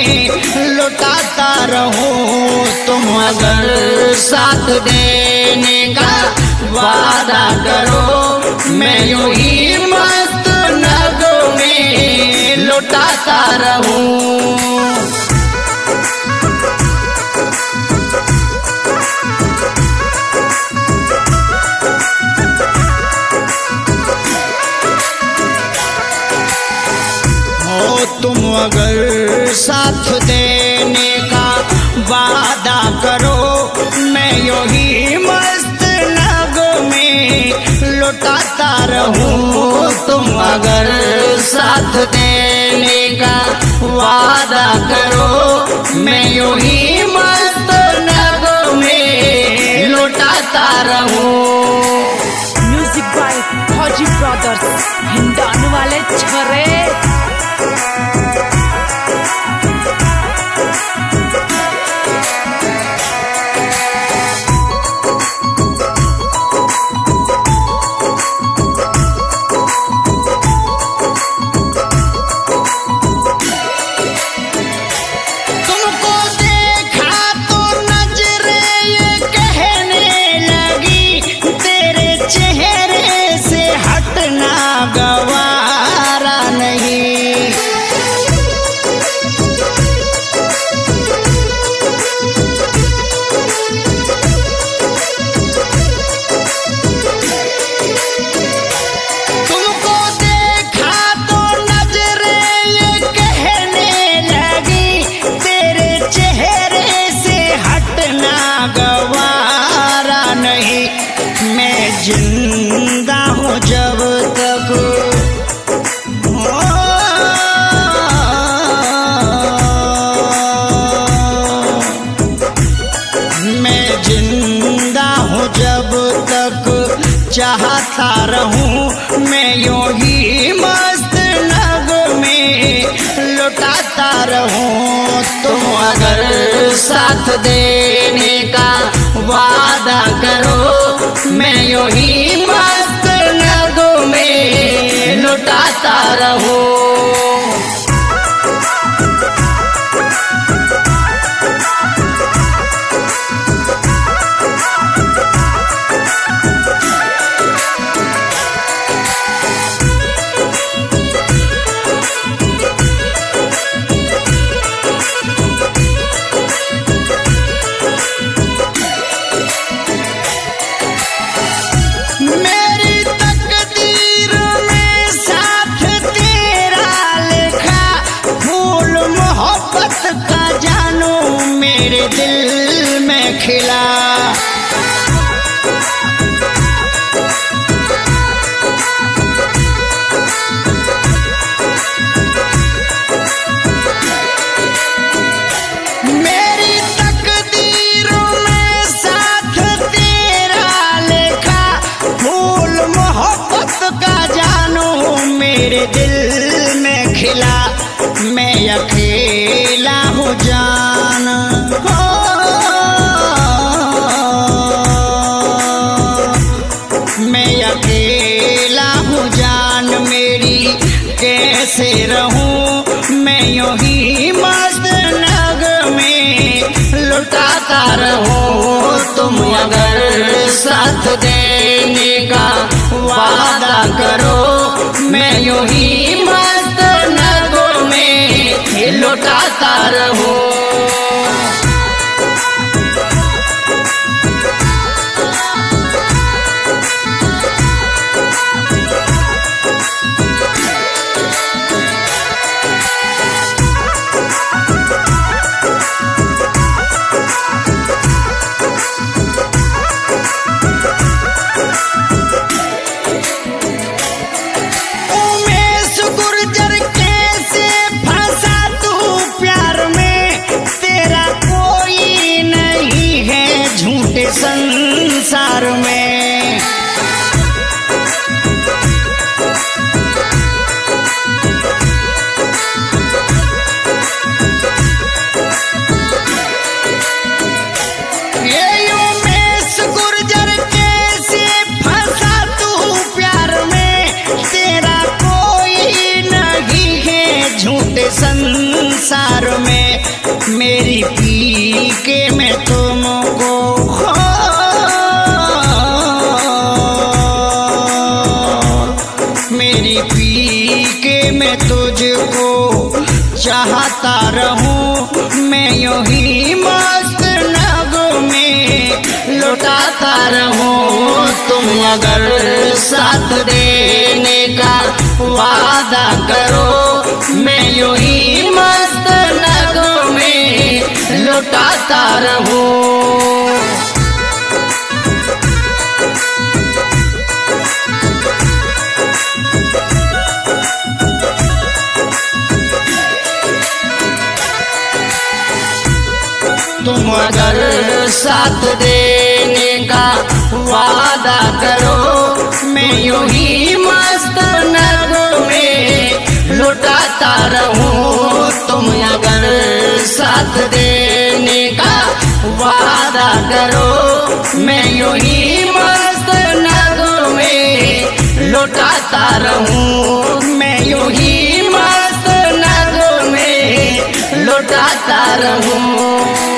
में लुटाता रहूं। तुम अगर साथ देने का वादा करो, मैं यूं ही मस्त नगों में लुटाता रहूं। तुम अगर साथ देने का वादा करो, मैं यूं ही मस्त नगों में लुटाता रहूं। तुम अगर साथ देने का वादा करो, मैं यूं ही मस्त नगों में लुटाता रहूं। म्यूजिक बाय फौजी ब्रदर्स, हिंदान वाले छरे। गवारा नहीं, तुमको देखा तो नजरें ये कहने लगी, तेरे चेहरे से हटना गवारा नहीं। मैं जिंदा हूँ जब तक, मैं जिंदा हूँ जब तक चाहता रहूं। मैं यूं ही मस्त नगों में लुटाता रहूं। तुम अगर साथ देने का वादा करो, मैं यूं ही मस्त नगों में लुटाता रहूं। मेरे दिल में खिला, मेरी तकदीरों में साथ तेरा लिखा, फूल मोहब्बत का जानू मेरे दिल में खिला। मैं अकेला हूँ जान, मैं अकेला हूँ जान मेरी, कैसे रहूं। मैं यूं ही मस्त नग में लुटाता रहूं। तुम अगर साथ देने का वादा करो, मैं यूं ही मस्त नगों में लुटाता रहूं। के मैं तुमको मेरी पी के मैं तुझको चाहता रहूं, मैं यूं ही मस्त नगमे लुटाता रहूं। तुम अगर साथ देने का वादा करो, मैं यूं ही मस्त नगमे लुटाता रहूं। तुम अगर साथ देने का वादा करो, मैं यूं ही मस्त नगमे लुटाता रहूं। तुम अगर साथ देने का वादा करो, मैं यूं ही मस्त नगमे लुटाता रहूं। मैं यूं ही मस्त नगमे लुटाता रहूं।